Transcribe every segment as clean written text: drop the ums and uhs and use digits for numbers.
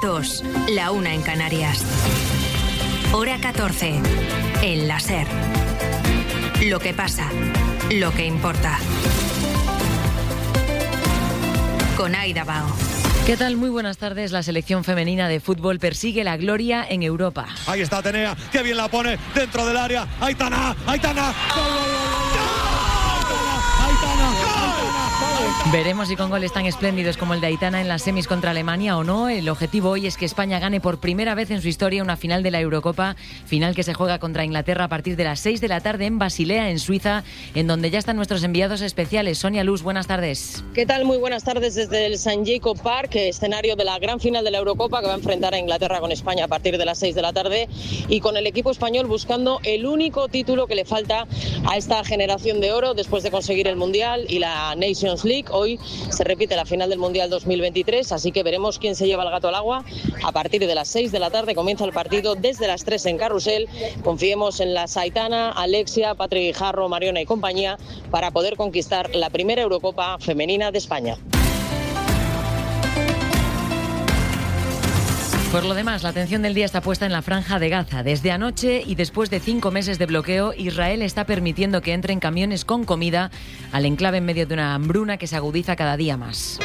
2, la 1 en Canarias. Hora 14, en la SER. Lo que pasa, lo que importa. Con Aida Bao. ¿Qué tal? Muy buenas tardes. La selección femenina de fútbol persigue la gloria en Europa. Ahí está Atenea, que bien la pone dentro del área. Aitana. Veremos si con goles tan espléndidos como el de Aitana en las semis contra Alemania o no. El objetivo hoy es que España gane por primera vez en su historia una final de la Eurocopa, final que se juega contra Inglaterra a partir de las 6 de la tarde en Basilea, en Suiza, en donde ya están nuestros enviados especiales. Sonia Luz, buenas tardes. ¿Qué tal? Muy buenas tardes desde el St. Jacob Park, escenario de la gran final de la Eurocopa que va a enfrentar a Inglaterra con España a partir de las 6 de la tarde, y con el equipo español buscando el único título que le falta a esta generación de oro después de conseguir el Mundial y la Nations League. Hoy se repite la final del Mundial 2023, así que veremos quién se lleva el gato al agua. A partir de las 6 de la tarde comienza el partido desde las 3 en Carrusel. Confiemos en las Aitana, Alexia, Patri Guijarro, Mariona y compañía para poder conquistar la primera Eurocopa femenina de España. Por lo demás, la atención del día está puesta en la Franja de Gaza. Desde anoche y después de 5 meses de bloqueo, Israel está permitiendo que entren camiones con comida al enclave en medio de una hambruna que se agudiza cada día más.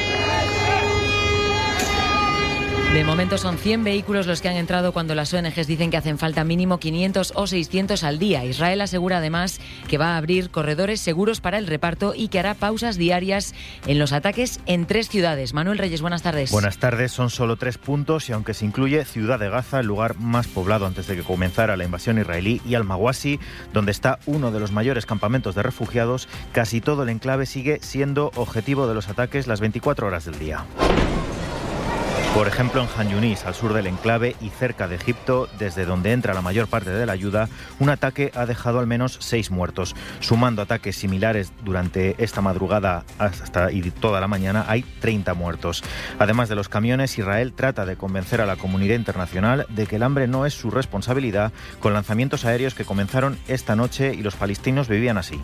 De momento son 100 vehículos los que han entrado cuando las ONGs dicen que hacen falta mínimo 500 o 600 al día. Israel asegura además que va a abrir corredores seguros para el reparto y que hará pausas diarias en los ataques en 3 ciudades. Manuel Reyes, buenas tardes. Buenas tardes, son solo 3 puntos y aunque se incluye Ciudad de Gaza, el lugar más poblado antes de que comenzara la invasión israelí, y Al-Mawasi, donde está uno de los mayores campamentos de refugiados, casi todo el enclave sigue siendo objetivo de los ataques las 24 horas del día. Por ejemplo, en Han Yunis, al sur del enclave y cerca de Egipto, desde donde entra la mayor parte de la ayuda, un ataque ha dejado al menos 6 muertos. Sumando ataques similares durante esta madrugada hasta y toda la mañana, hay 30 muertos. Además de los camiones, Israel trata de convencer a la comunidad internacional de que el hambre no es su responsabilidad, con lanzamientos aéreos que comenzaron esta noche y los palestinos vivían así.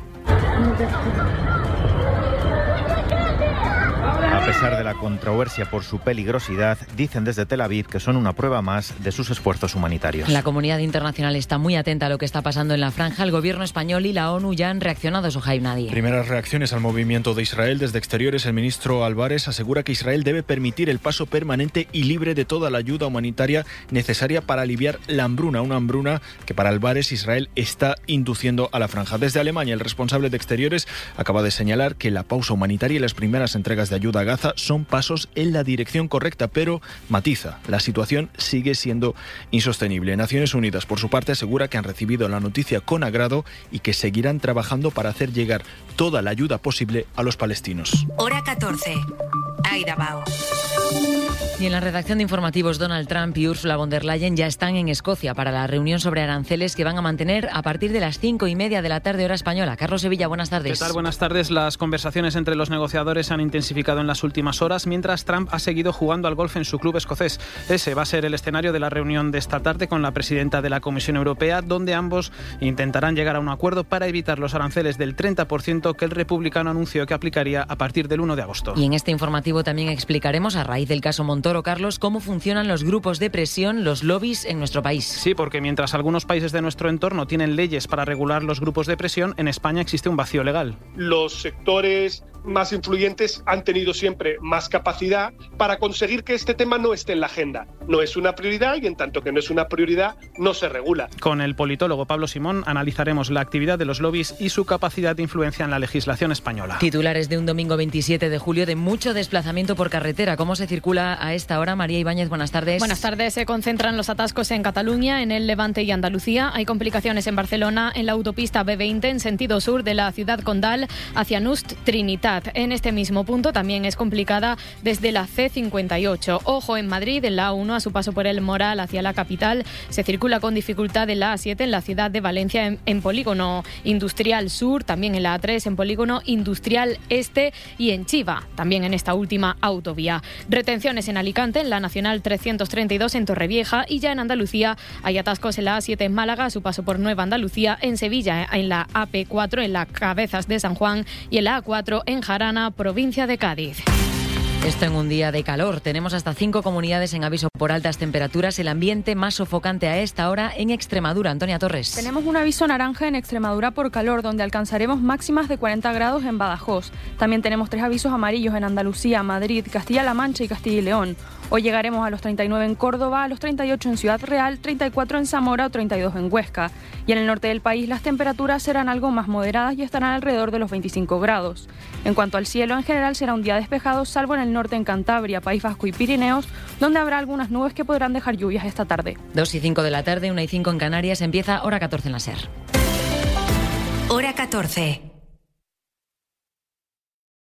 A pesar de la controversia por su peligrosidad, dicen desde Tel Aviv que son una prueba más de sus esfuerzos humanitarios. La comunidad internacional está muy atenta a lo que está pasando en la franja. El gobierno español y la ONU ya han reaccionado, Sohaib Nadir. Primeras reacciones al movimiento de Israel. Desde Exteriores, el ministro Álvarez asegura que Israel debe permitir el paso permanente y libre de toda la ayuda humanitaria necesaria para aliviar la hambruna. Una hambruna que para Álvarez Israel está induciendo a la franja. Desde Alemania, el responsable de Exteriores acaba de señalar que la pausa humanitaria y las primeras entregas de ayuda a Gaza son pasos en la dirección correcta, pero matiza, la situación sigue siendo insostenible. Naciones Unidas, por su parte, asegura que han recibido la noticia con agrado y que seguirán trabajando para hacer llegar toda la ayuda posible a los palestinos. Hora 14, Aida Bao. Y en la redacción de informativos, Donald Trump y Ursula von der Leyen ya están en Escocia para la reunión sobre aranceles que van a mantener a partir de las 5:30 de la tarde, hora española. Carlos Sevilla, buenas tardes. ¿Qué tal? Buenas tardes. Las conversaciones entre los negociadores se han intensificado en las últimas horas, mientras Trump ha seguido jugando al golf en su club escocés. Ese va a ser el escenario de la reunión de esta tarde con la presidenta de la Comisión Europea, donde ambos intentarán llegar a un acuerdo para evitar los aranceles del 30% que el republicano anunció que aplicaría a partir del 1 de agosto. Y en este informativo también explicaremos, a raíz del caso Montoro, Carlos, cómo funcionan los grupos de presión, los lobbies en nuestro país. Sí, porque mientras algunos países de nuestro entorno tienen leyes para regular los grupos de presión, en España existe un vacío legal. Los sectores más influyentes han tenido siempre más capacidad para conseguir que este tema no esté en la agenda. No es una prioridad y en tanto que no es una prioridad, no se regula. Con el politólogo Pablo Simón analizaremos la actividad de los lobbies y su capacidad de influencia en la legislación española. Titulares de un domingo 27 de julio de mucho desplazamiento por carretera. ¿Cómo se circula a esta hora? María Ibáñez, buenas tardes. Buenas tardes. Se concentran los atascos en Cataluña, en el Levante y Andalucía. Hay complicaciones en Barcelona, en la autopista B20 en sentido sur de la ciudad condal hacia Nust Trinitat. En este mismo punto también es complicada desde la C58. Ojo en Madrid, en la A1 a su paso por el Moral hacia la capital. Se circula con dificultad en la A7 en la ciudad de Valencia en polígono industrial sur, también en la A3 en polígono industrial este y en Chiva, también en esta última autovía. Retenciones en Alicante, en la Nacional 332 en Torrevieja, y ya en Andalucía hay atascos en la A7 en Málaga a su paso por Nueva Andalucía, en Sevilla en la AP4 en las Cabezas de San Juan y en la A4 en Jarana, provincia de Cádiz. Esto en un día de calor. Tenemos hasta 5 comunidades en aviso por altas temperaturas. El ambiente más sofocante a esta hora en Extremadura. Antonia Torres. Tenemos un aviso naranja en Extremadura por calor, donde alcanzaremos máximas de 40 grados en Badajoz. También tenemos 3 avisos amarillos en Andalucía, Madrid, Castilla-La Mancha y Castilla y León. Hoy llegaremos a los 39 en Córdoba, a los 38 en Ciudad Real, 34 en Zamora o 32 en Huesca. Y en el norte del país las temperaturas serán algo más moderadas y estarán alrededor de los 25 grados. En cuanto al cielo, en general será un día despejado, salvo en el norte, en Cantabria, País Vasco y Pirineos, donde habrá algunas nubes que podrán dejar lluvias esta tarde. 2:05 de la tarde, 1:05 en Canarias, empieza Hora 14 en la SER. Hora 14.